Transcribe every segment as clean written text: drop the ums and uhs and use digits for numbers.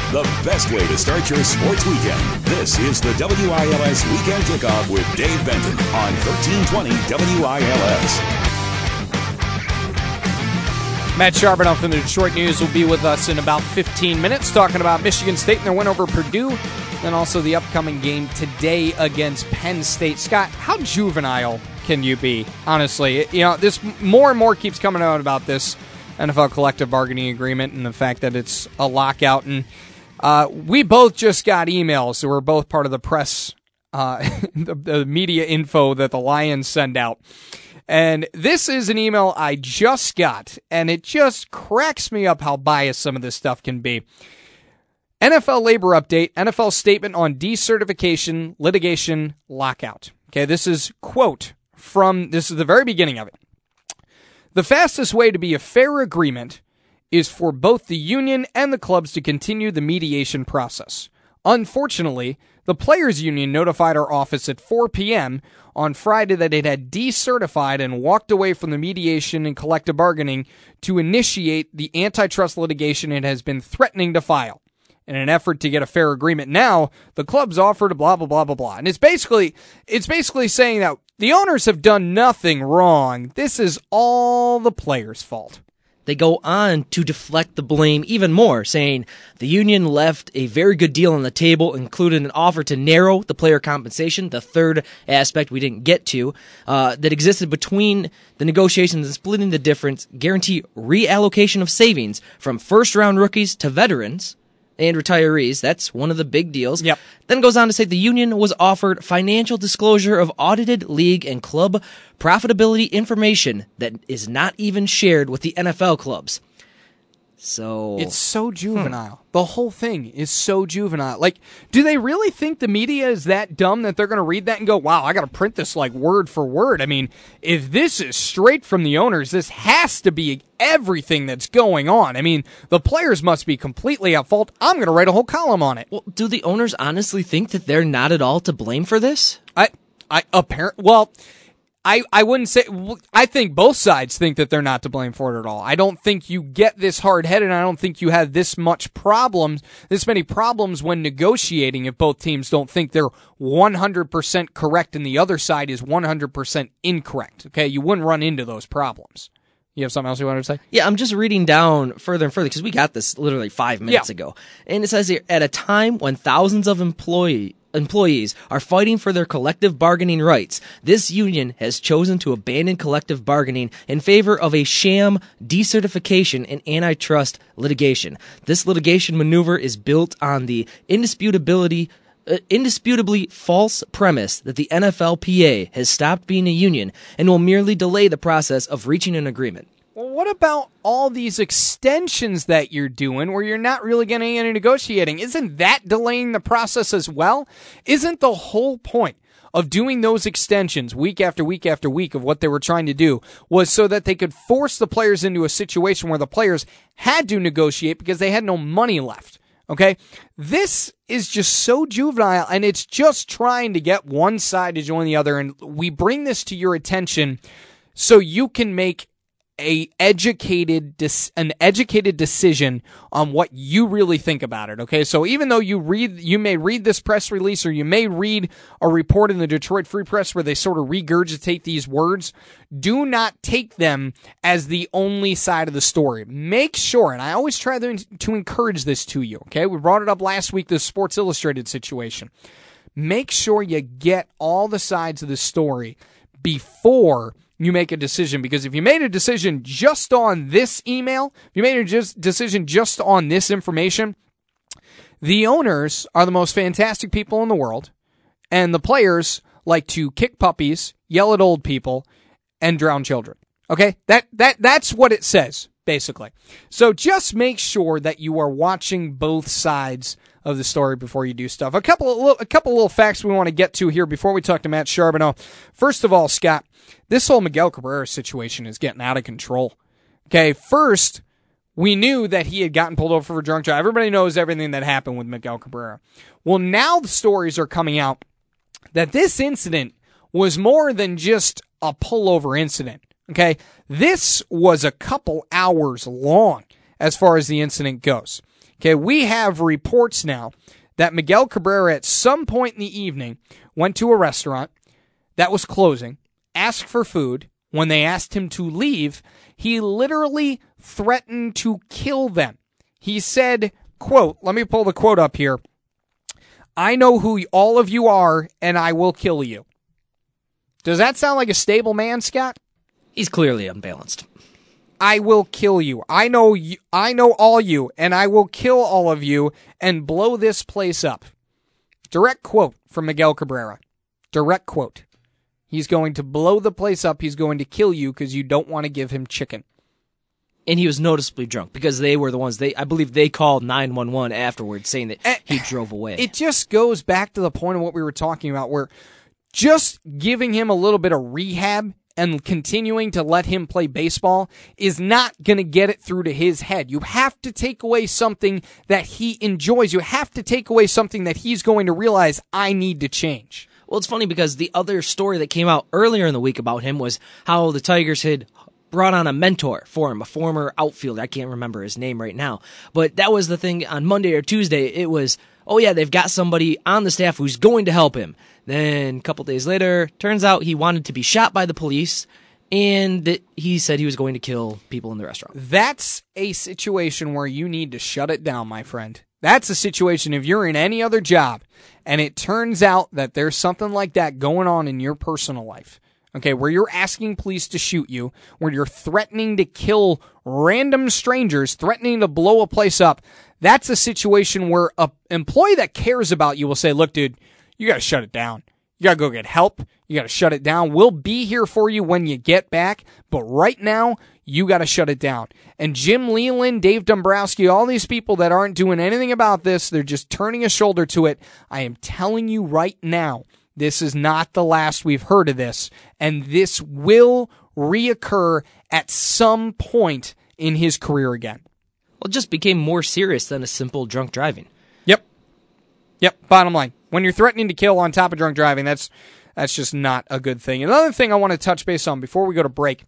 the best way to start your sports weekend. This is the WILS Weekend Kickoff with Dave Benton on 1320 WILS. Matt Charbonneau from the Detroit News will be with us in about 15 minutes talking about Michigan State and their win over Purdue, and also the upcoming game today against Penn State. Scott, how juvenile can you be, honestly? You know, this more and more keeps coming out about this NFL collective bargaining agreement and the fact that it's a lockout. And we both just got emails. So we're both part of the press, the media info that the Lions send out. And this is an email I just got, and it just cracks me up how biased some of this stuff can be. NFL labor update, NFL statement on decertification, litigation, lockout. Okay, this is quote from, this is the very beginning of it. The fastest way to be a fair agreement is for both the union and the clubs to continue the mediation process. Unfortunately, the players' union notified our office at 4 p.m. on Friday that it had decertified and walked away from the mediation and collective bargaining to initiate the antitrust litigation it has been threatening to file. In an effort to get a fair agreement now, the clubs offered blah, blah, blah, blah, blah. And it's basically saying that the owners have done nothing wrong. This is all the players' fault. They go on to deflect the blame even more, saying the union left a very good deal on the table, including an offer to narrow the player compensation, the third aspect we didn't get to, that existed between the negotiations and splitting the difference, guarantee reallocation of savings from first-round rookies to veterans and retirees. That's one of the big deals. Yep. Then goes on to say the union was offered financial disclosure of audited league and club profitability information that is not even shared with the NFL clubs. So it's so juvenile. The whole thing is so juvenile. Like, do they really think the media is that dumb that they're going to read that and go, wow, I got to print this like word for word? I mean, if this is straight from the owners, this has to be everything that's going on. I mean, the players must be completely at fault. I'm going to write a whole column on it. Well, do the owners honestly think that they're not at all to blame for this? I wouldn't say, I think both sides think that they're not to blame for it at all. I don't think you get this hard-headed, and I don't think you have this many problems when negotiating if both teams don't think they're 100% correct and the other side is 100% incorrect. Okay, you wouldn't run into those problems. You have something else you wanted to say? Yeah, I'm just reading down further and further because we got this literally 5 minutes ago. And it says here, at a time when thousands of employees are fighting for their collective bargaining rights, this union has chosen to abandon collective bargaining in favor of a sham decertification and antitrust litigation. This litigation maneuver is built on the indisputably false premise that the NFLPA has stopped being a union and will merely delay the process of reaching an agreement. Well, what about all these extensions that you're doing where you're not really getting any negotiating? Isn't that delaying the process as well? Isn't the whole point of doing those extensions week after week after week of what they were trying to do was so that they could force the players into a situation where the players had to negotiate because they had no money left? Okay? This is just so juvenile, and it's just trying to get one side to join the other, and we bring this to your attention so you can make an educated decision on what you really think about it. Okay, so even though you may read this press release or you may read a report in the Detroit Free Press where they sort of regurgitate these words, do not take them as the only side of the story. Make sure, and I always try to encourage this to you. Okay, we brought it up last week, the Sports Illustrated situation. Make sure you get all the sides of the story before you make a decision, because if you made a decision just on this email, if you made a decision just on this information, the owners are the most fantastic people in the world, and the players like to kick puppies, yell at old people, and drown children. Okay? That's what it says, basically. So just make sure that you are watching both sides of the story before you do stuff. A couple little facts we want to get to here before we talk to Matt Charbonneau. First of all, Scott, this whole Miguel Cabrera situation is getting out of control. Okay, first, we knew that he had gotten pulled over for drunk driving. Everybody knows everything that happened with Miguel Cabrera. Well, now the stories are coming out that this incident was more than just a pullover incident. Okay, this was a couple hours long as far as the incident goes. Okay, we have reports now that Miguel Cabrera at some point in the evening went to a restaurant that was closing, asked for food. When they asked him to leave, he literally threatened to kill them. He said, quote, let me pull the quote up here. "I know who all of you are, and I will kill you." Does that sound like a stable man, Scott? He's clearly unbalanced. "I will kill you. I know all you, and I will kill all of you and blow this place up." Direct quote from Miguel Cabrera. Direct quote. He's going to blow the place up. He's going to kill you because you don't want to give him chicken. And he was noticeably drunk because they were the ones, I believe they called 911 afterwards saying that he drove away. It just goes back to the point of what we were talking about, where just giving him a little bit of rehab and continuing to let him play baseball is not going to get it through to his head. You have to take away something that he enjoys. You have to take away something that he's going to realize, I need to change. Well, it's funny because the other story that came out earlier in the week about him was how the Tigers had brought on a mentor for him, a former outfielder. I can't remember his name right now. But that was the thing on Monday or Tuesday. It was, oh yeah, they've got somebody on the staff who's going to help him. Then a couple days later, turns out he wanted to be shot by the police, and he said he was going to kill people in the restaurant. That's a situation where you need to shut it down, my friend. That's a situation if you're in any other job and it turns out that there's something like that going on in your personal life, okay, where you're asking police to shoot you, where you're threatening to kill random strangers, threatening to blow a place up, that's a situation where an employee that cares about you will say, look, dude, you got to shut it down. You got to go get help. You got to shut it down. We'll be here for you when you get back, but right now, you got to shut it down. And Jim Leland, Dave Dombrowski, all these people that aren't doing anything about this, they're just turning a shoulder to it. I am telling you right now, this is not the last we've heard of this, and this will reoccur at some point in his career again. Well, it just became more serious than a simple drunk driving. Yep, bottom line. When you're threatening to kill on top of drunk driving, that's just not a good thing. Another thing I want to touch base on before we go to break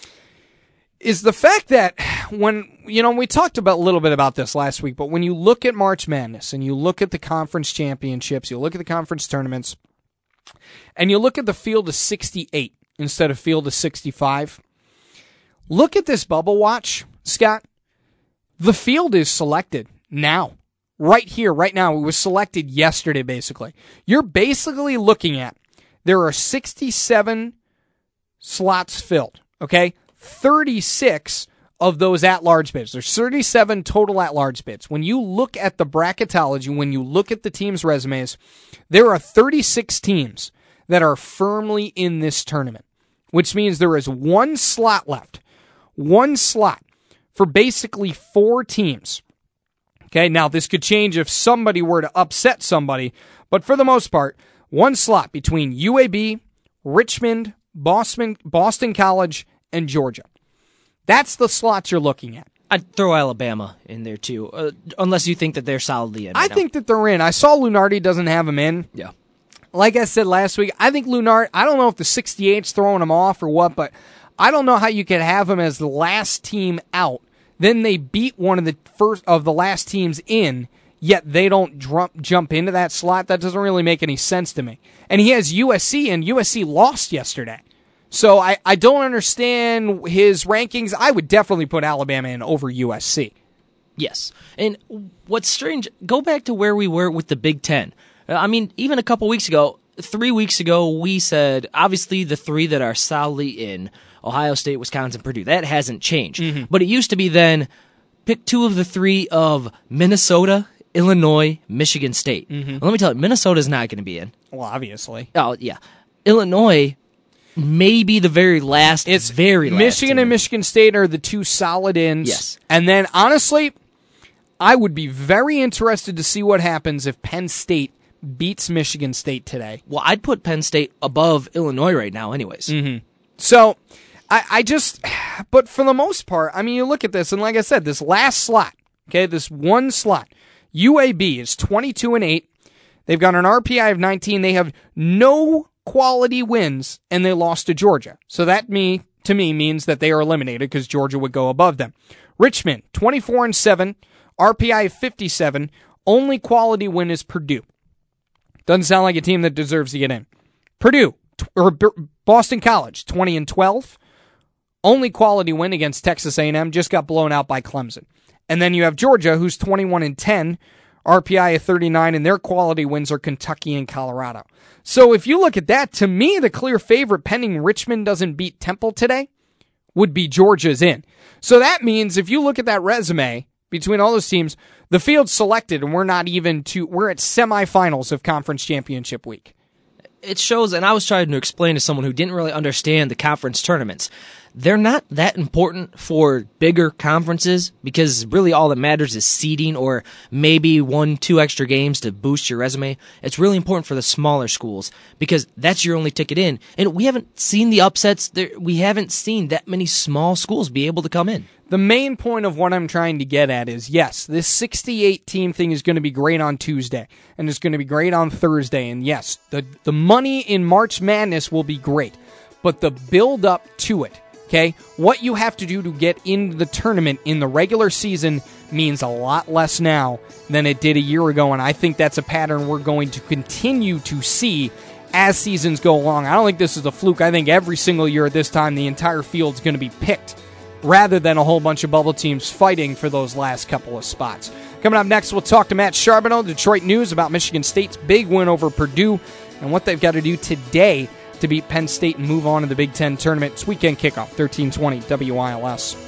is the fact that when, we talked about a little bit about this last week, but when you look at March Madness and you look at the conference championships, you look at the conference tournaments, and you look at the field of 68 instead of field of 65, look at this bubble watch, Scott. The field is selected now. Right here, right now. It was selected yesterday, basically. You're basically looking at, there are 67 slots filled, okay? 36 of those at-large bids. There's 37 total at-large bids. When you look at the bracketology, when you look at the teams' resumes, there are 36 teams that are firmly in this tournament, which means there is one slot left. One slot for basically 4 teams. Okay, now this could change if somebody were to upset somebody, but for the most part, one slot between UAB, Richmond, Boston College, and Georgia. That's the slots you're looking at. I'd throw Alabama in there too, unless you think that they're solidly in. I think that they're in. I saw Lunardi doesn't have them in. Yeah. Like I said last week, I think Lunardi, I don't know if the 68's throwing them off or what, but I don't know how you could have them as the last team out. Then they beat one of the first of the last teams in, yet they don't jump into that slot. That doesn't really make any sense to me. And he has USC, and USC lost yesterday. So I don't understand his rankings. I would definitely put Alabama in over USC. Yes. And what's strange, go back to where we were with the Big Ten. I mean, even a couple weeks ago, 3 weeks ago, we said, obviously, the 3 that are solidly in, Ohio State, Wisconsin, Purdue. That hasn't changed. Mm-hmm. But it used to be then, pick 2 of the 3 of Minnesota, Illinois, Michigan State. Mm-hmm. Well, let me tell you, Minnesota's not going to be in. Well, obviously. Oh, yeah. Illinois may be the very last, Michigan team. And Michigan State are the 2 solid ins. Yes. And then, honestly, I would be very interested to see what happens if Penn State beats Michigan State today. Well, I'd put Penn State above Illinois right now anyways. Mm-hmm. So, but for the most part, I mean, you look at this, and like I said, this last slot, okay, this one slot, UAB is 22-8. They've got an RPI of 19. They have no quality wins, and they lost to Georgia. So that, to me, means that they are eliminated because Georgia would go above them. Richmond, 24-7, RPI of 57. Only quality win is Purdue. Doesn't sound like a team that deserves to get in. Purdue, or Boston College, 20-12. Only quality win against Texas A&M, just got blown out by Clemson. And then you have Georgia, who's 21-10, RPI of 39, and their quality wins are Kentucky and Colorado. So if you look at that, to me, the clear favorite, pending Richmond doesn't beat Temple today, would be Georgia's in. So that means if you look at that resume between all those teams, the field's selected, and we're at semifinals of conference championship week. It shows, and I was trying to explain to someone who didn't really understand the conference tournaments. They're not that important for bigger conferences because really all that matters is seeding or maybe 1-2 extra games to boost your resume. It's really important for the smaller schools because that's your only ticket in. And we haven't seen the upsets. We haven't seen that many small schools be able to come in. The main point of what I'm trying to get at is, yes, this 68-team thing is going to be great on Tuesday, and it's going to be great on Thursday, and yes, the money in March Madness will be great, but the build-up to it, okay, what you have to do to get into the tournament in the regular season means a lot less now than it did a year ago, and I think that's a pattern we're going to continue to see as seasons go along. I don't think this is a fluke. I think every single year at this time, the entire field's going to be picked, rather than a whole bunch of bubble teams fighting for those last couple of spots. Coming up next, we'll talk to Matt Charbonneau, Detroit News, about Michigan State's big win over Purdue and what they've got to do today to beat Penn State and move on to the Big Ten tournament. It's weekend kickoff, 1320 WILS.